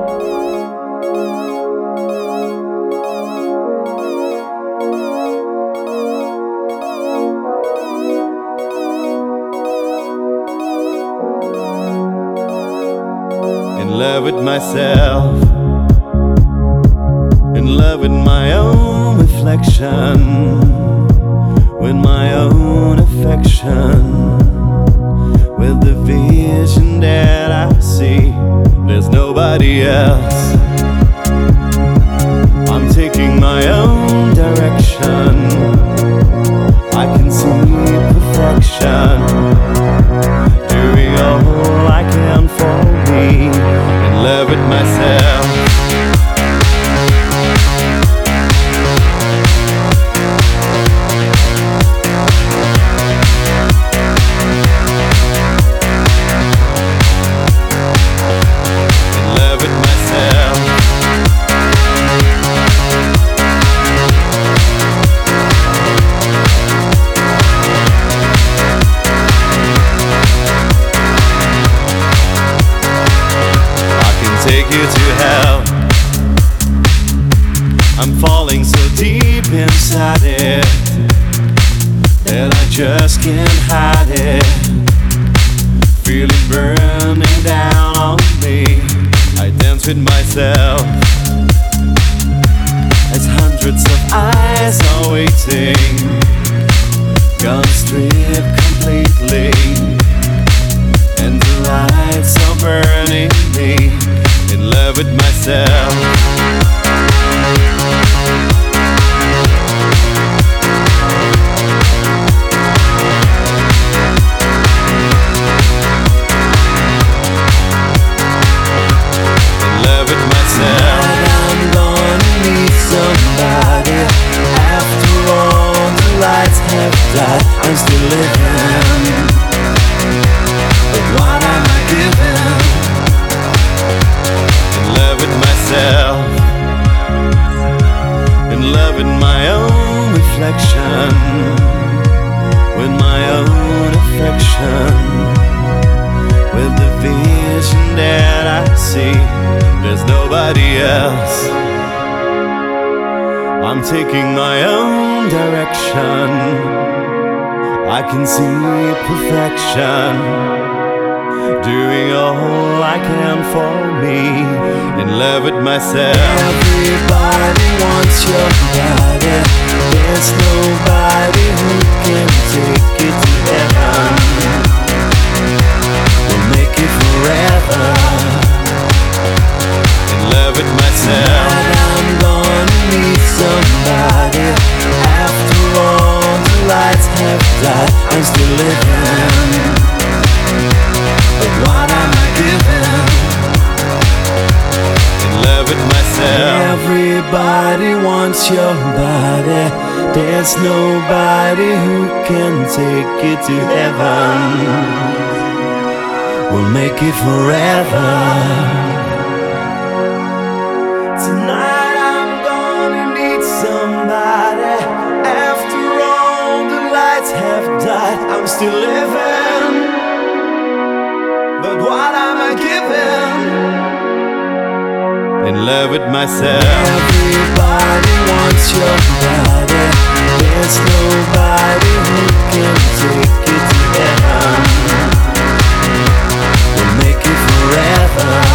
In love with myself, in love with my own reflection, with my own affection, with the vision that I see. There's nobody else. I'm taking my own direction. I can see perfection, doing all I can for me. In love with myself. Take you to hell. I'm falling so deep inside it that I just can't hide it. Feel it burning down on me. I dance with myself as hundreds of eyes are waiting. Gone strip completely, and the lights are burning me. In love with myself. In love with myself. I'm gonna need somebody. After all the lights have died, I'm still living. But what am I giving? In love with myself, in love with my own reflection, with my own affection, with the vision that I see. There's nobody else. I'm taking my own direction. I can see perfection, doing all I can for me. In love with myself. Everybody wants your body. There's nobody who can take it to heaven. We'll make it forever. In love with myself. Tonight I'm gonna need somebody. After all the lights have died, I'm still living. But what am I giving? In love with myself. Everybody wants your body. There's nobody who can take it to heaven. We'll make it forever. Tonight I'm gonna need somebody. After all the lights have died, I'm still living. But what am I giving? In love with myself. Everybody wants your body. There's nobody who can take it to heaven. We'll make it forever.